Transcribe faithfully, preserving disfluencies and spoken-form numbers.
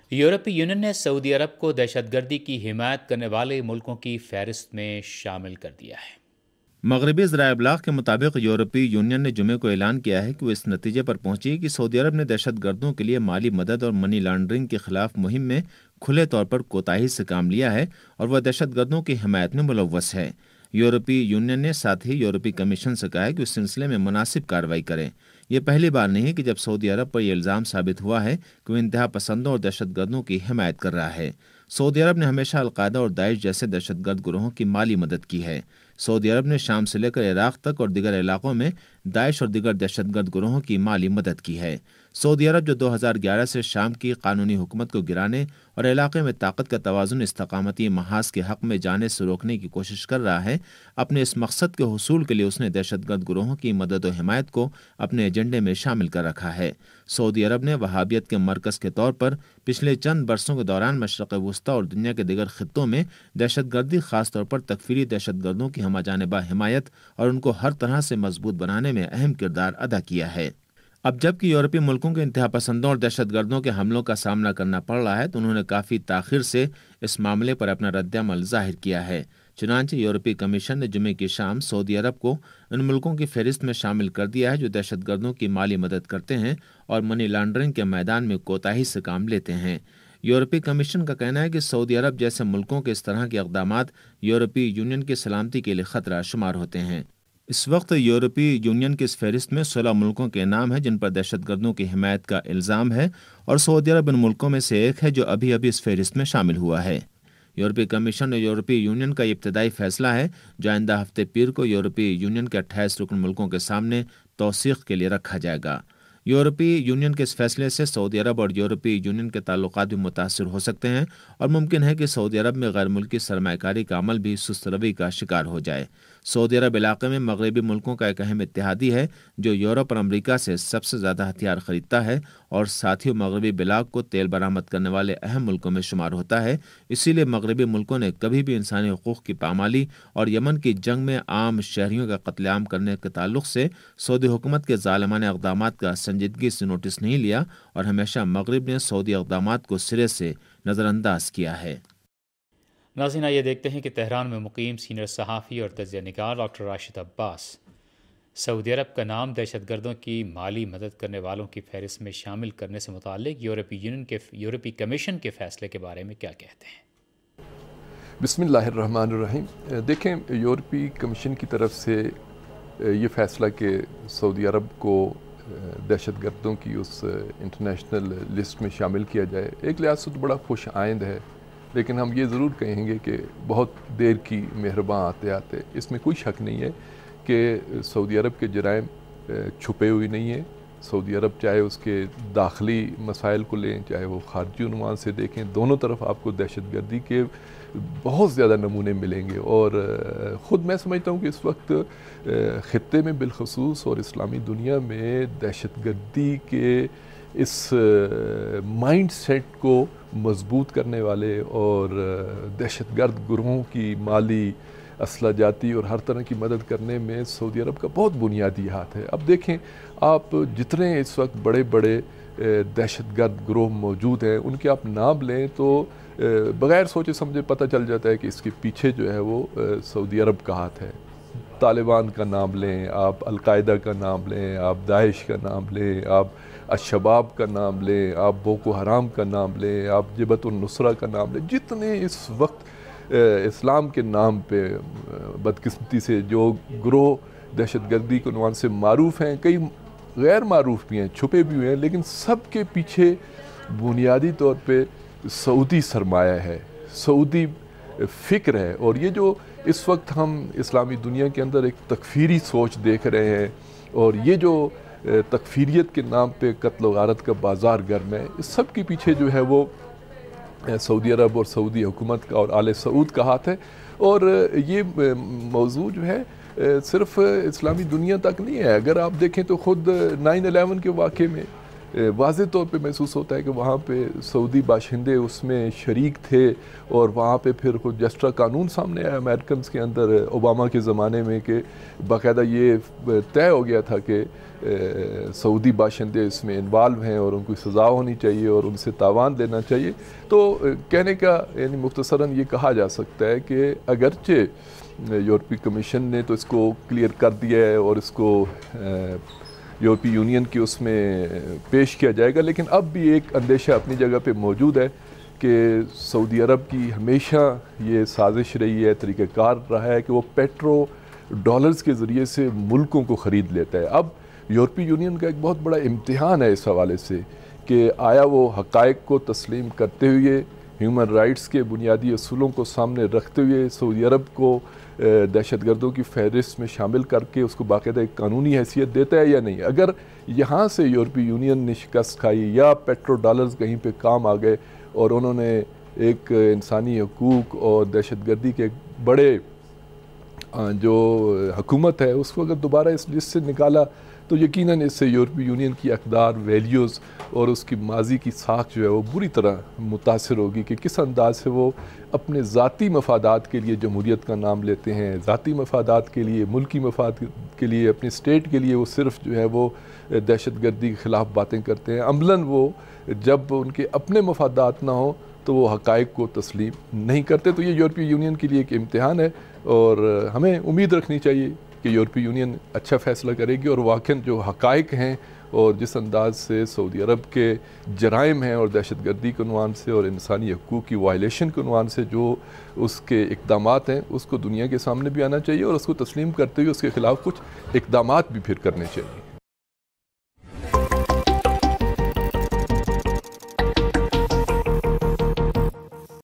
یورپی یونین نے سعودی عرب کو دہشت گردی کی حمایت کرنے والے ملکوں کی فہرست میں شامل کر دیا ہے۔ مغربی ذرائع ابلاغ کے مطابق یورپی یونین نے جمعے کو اعلان کیا ہے کہ وہ اس نتیجے پر پہنچی کہ سعودی عرب نے دہشت گردوں کے لیے مالی مدد اور منی لانڈرنگ کے خلاف مہم میں کھلے طور پر کوتاہی سے کام لیا ہے اور وہ دہشت گردوں کی حمایت میں ملوث ہے۔ یورپی یونین نے ساتھ ہی یورپی کمیشن سے کہا ہے کہ اس سلسلے میں مناسب کارروائی کریں۔ یہ پہلی بار نہیں کہ جب سعودی عرب پر یہ الزام ثابت ہوا ہے کہ وہ انتہا پسندوں اور دہشت گردوں کی حمایت کر رہا ہے۔ سعودی عرب نے ہمیشہ القاعدہ اور داعش جیسے دہشت گرد گروہوں کی مالی مدد کی ہے۔ سعودی عرب نے شام سے لے کر عراق تک اور دیگر علاقوں میں داعش اور دیگر دہشت گرد گروہوں کی مالی مدد کی ہے۔ سعودی عرب جو دو ہزار گیارہ سے شام کی قانونی حکومت کو گرانے اور علاقے میں طاقت کا توازن استقامتی محاذ کے حق میں جانے سے روکنے کی کوشش کر رہا ہے، اپنے اس مقصد کے حصول کے لیے اس نے دہشت گرد گروہوں کی مدد و حمایت کو اپنے ایجنڈے میں شامل کر رکھا ہے۔ سعودی عرب نے وہابیت کے مرکز کے طور پر پچھلے چند برسوں کے دوران مشرق وسطیٰ اور دنیا کے دیگر خطوں میں دہشت گردی، خاص طور پر تکفیری دہشت گردوں کی ہمہ جانبہ حمایت اور ان کو ہر طرح سے مضبوط بنانے میں اہم کردار ادا کیا ہے۔ اب جبکہ یورپی ملکوں کے انتہا پسندوں اور دہشت گردوں کے حملوں کا سامنا کرنا پڑ رہا ہے تو انہوں نے کافی تاخیر سے اس معاملے پر اپنا رد عمل ظاہر کیا ہے۔ چنانچہ یورپی کمیشن نے جمعے کی شام سعودی عرب کو ان ملکوں کی فہرست میں شامل کر دیا ہے جو دہشت گردوں کی مالی مدد کرتے ہیں اور منی لانڈرنگ کے میدان میں کوتاہی سے کام لیتے ہیں۔ یورپی کمیشن کا کہنا ہے کہ سعودی عرب جیسے ملکوں کے اس طرح کے اقدامات یورپی یونین کی سلامتی کے لیے خطرہ شمار ہوتے ہیں۔ اس وقت یورپی یونین کی اس فہرست میں سولہ ملکوں کے نام ہیں جن پر دہشت گردوں کی حمایت کا الزام ہے، اور سعودی عرب ان ملکوں میں سے ایک ہے جو ابھی ابھی اس فہرست میں شامل ہوا ہے۔ یورپی کمیشن اور یورپی یونین کا یہ ابتدائی فیصلہ ہے جو آئندہ ہفتے پیر کو یورپی یونین کے اٹھائیس رکن ملکوں کے سامنے توثیق کے لیے رکھا جائے گا۔ یورپی یونین کے اس فیصلے سے سعودی عرب اور یورپی یونین کے تعلقات بھی متاثر ہو سکتے ہیں، اور ممکن ہے کہ سعودی عرب میں غیر ملکی سرمایہ کاری کا عمل بھی سست روی کا شکار ہو جائے۔ سعودی عرب علاقے میں مغربی ملکوں کا ایک اہم اتحادی ہے جو یورپ اور امریکہ سے سب سے زیادہ ہتھیار خریدتا ہے اور ساتھ ہی مغربی بلاک کو تیل برآمد کرنے والے اہم ملکوں میں شمار ہوتا ہے۔ اسی لیے مغربی ملکوں نے کبھی بھی انسانی حقوق کی پامالی اور یمن کی جنگ میں عام شہریوں کا قتل عام کرنے کے تعلق سے سعودی حکومت کے ظالمانہ اقدامات کا سنجیدگی سے نوٹس نہیں لیا، اور ہمیشہ مغرب نے سعودی اقدامات کو سرے سے نظر انداز کیا ہے۔ ناظرین، یہ دیکھتے ہیں کہ تہران میں مقیم سینئر صحافی اور تجزیہ نگار ڈاکٹر راشد عباس سعودی عرب کا نام دہشت گردوں کی مالی مدد کرنے والوں کی فہرست میں شامل کرنے سے متعلق یورپی یونین کے یورپی کمیشن کے فیصلے کے بارے میں کیا کہتے ہیں۔ بسم اللہ الرحمن الرحیم۔ دیکھیں، یورپی کمیشن کی طرف سے یہ فیصلہ کہ سعودی عرب کو دہشت گردوں کی اس انٹرنیشنل لسٹ میں شامل کیا جائے، ایک لحاظ سے تو بڑا خوش آئند ہے، لیکن ہم یہ ضرور کہیں گے کہ بہت دیر کی مہرباں آتے آتے اس میں کوئی شک نہیں ہے کہ سعودی عرب کے جرائم چھپے ہوئے نہیں ہیں۔ سعودی عرب چاہے اس کے داخلی مسائل کو لیں، چاہے وہ خارجی عنوان سے دیکھیں، دونوں طرف آپ کو دہشت گردی کے بہت زیادہ نمونے ملیں گے، اور خود میں سمجھتا ہوں کہ اس وقت خطے میں بالخصوص اور اسلامی دنیا میں دہشت گردی کے اس مائنڈ سیٹ کو مضبوط کرنے والے اور دہشت گرد گروہوں کی مالی، اسلحہ جاتی اور ہر طرح کی مدد کرنے میں سعودی عرب کا بہت بنیادی ہاتھ ہے۔ اب دیکھیں، آپ جتنے اس وقت بڑے بڑے دہشت گرد گروہ موجود ہیں ان کے آپ نام لیں تو بغیر سوچے سمجھے پتہ چل جاتا ہے کہ اس کے پیچھے جو ہے وہ سعودی عرب کا ہاتھ ہے۔ طالبان کا نام لیں، آپ القاعدہ کا نام لیں، آپ داعش کا نام لیں، آپ الشباب کا نام لیں، آپ بوکو حرام کا نام لیں، آپ جبہت النصرہ کا نام لیں، جتنے اس وقت اسلام کے نام پہ بدقسمتی سے جو گروہ دہشت گردی کے عنوان سے معروف ہیں، کئی غیر معروف بھی ہیں، چھپے بھی ہوئے ہیں، لیکن سب کے پیچھے بنیادی طور پہ سعودی سرمایہ ہے، سعودی فکر ہے۔ اور یہ جو اس وقت ہم اسلامی دنیا کے اندر ایک تکفیری سوچ دیکھ رہے ہیں، اور یہ جو تکفیریت کے نام پہ قتل و غارت کا بازار گرم ہے، اس سب کے پیچھے جو ہے وہ سعودی عرب اور سعودی حکومت کا اور آل سعود کا ہاتھ ہے۔ اور یہ موضوع جو ہے صرف اسلامی دنیا تک نہیں ہے، اگر آپ دیکھیں تو خود نائن الیون کے واقعے میں واضح طور پہ محسوس ہوتا ہے کہ وہاں پہ سعودی باشندے اس میں شریک تھے، اور وہاں پہ پھر کچھ جسٹرا قانون سامنے آیا امریکنز کے اندر اوباما کے زمانے میں کہ باقاعدہ یہ طے ہو گیا تھا کہ سعودی باشندے اس میں انوالو ہیں اور ان کو سزا ہونی چاہیے اور ان سے تاوان دینا چاہیے۔ تو کہنے کا یعنی مختصراً یہ کہا جا سکتا ہے کہ اگرچہ یورپی کمیشن نے تو اس کو کلیئر کر دیا ہے اور اس کو یورپی یونین کی اس میں پیش کیا جائے گا، لیکن اب بھی ایک اندیشہ اپنی جگہ پہ موجود ہے کہ سعودی عرب کی ہمیشہ یہ سازش رہی ہے، طریقہ کار رہا ہے کہ وہ پیٹرو ڈالرز کے ذریعے سے ملکوں کو خرید لیتا ہے۔ اب یورپی یونین کا ایک بہت بڑا امتحان ہے اس حوالے سے کہ آیا وہ حقائق کو تسلیم کرتے ہوئے، ہیومن رائٹس کے بنیادی اصولوں کو سامنے رکھتے ہوئے سعودی عرب کو دہشت گردوں کی فہرست میں شامل کر کے اس کو باقاعدہ ایک قانونی حیثیت دیتا ہے یا نہیں۔ اگر یہاں سے یورپی یونین نے شکست کھائی یا پیٹرو ڈالرز کہیں پہ کام آ گئے اور انہوں نے ایک انسانی حقوق اور دہشت گردی کے ایک بڑے جو حکومت ہے اس کو اگر دوبارہ اس لسٹ سے نکالا تو یقیناً اس سے یورپی یونین کی اقدار، ویلیوز اور اس کی ماضی کی ساکھ جو ہے وہ بری طرح متاثر ہوگی کہ کس انداز سے وہ اپنے ذاتی مفادات کے لیے جمہوریت کا نام لیتے ہیں، ذاتی مفادات کے لیے، ملکی مفاد کے لیے، اپنی اسٹیٹ کے لیے وہ صرف جو ہے وہ دہشت گردی کے خلاف باتیں کرتے ہیں۔ عملاً وہ جب ان کے اپنے مفادات نہ ہوں تو وہ حقائق کو تسلیم نہیں کرتے۔ تو یہ یورپی یونین کے لیے ایک امتحان ہے اور ہمیں امید رکھنی چاہیے کہ یورپی یونین اچھا فیصلہ کرے گی اور واقعاً جو حقائق ہیں اور جس انداز سے سعودی عرب کے جرائم ہیں اور دہشت گردی کے عنوان سے اور انسانی حقوق کی وائلیشن کے عنوان سے جو اس کے اقدامات ہیں اس کو دنیا کے سامنے بھی آنا چاہیے اور اس کو تسلیم کرتے ہوئے اس کے خلاف کچھ اقدامات بھی پھر کرنے چاہیے۔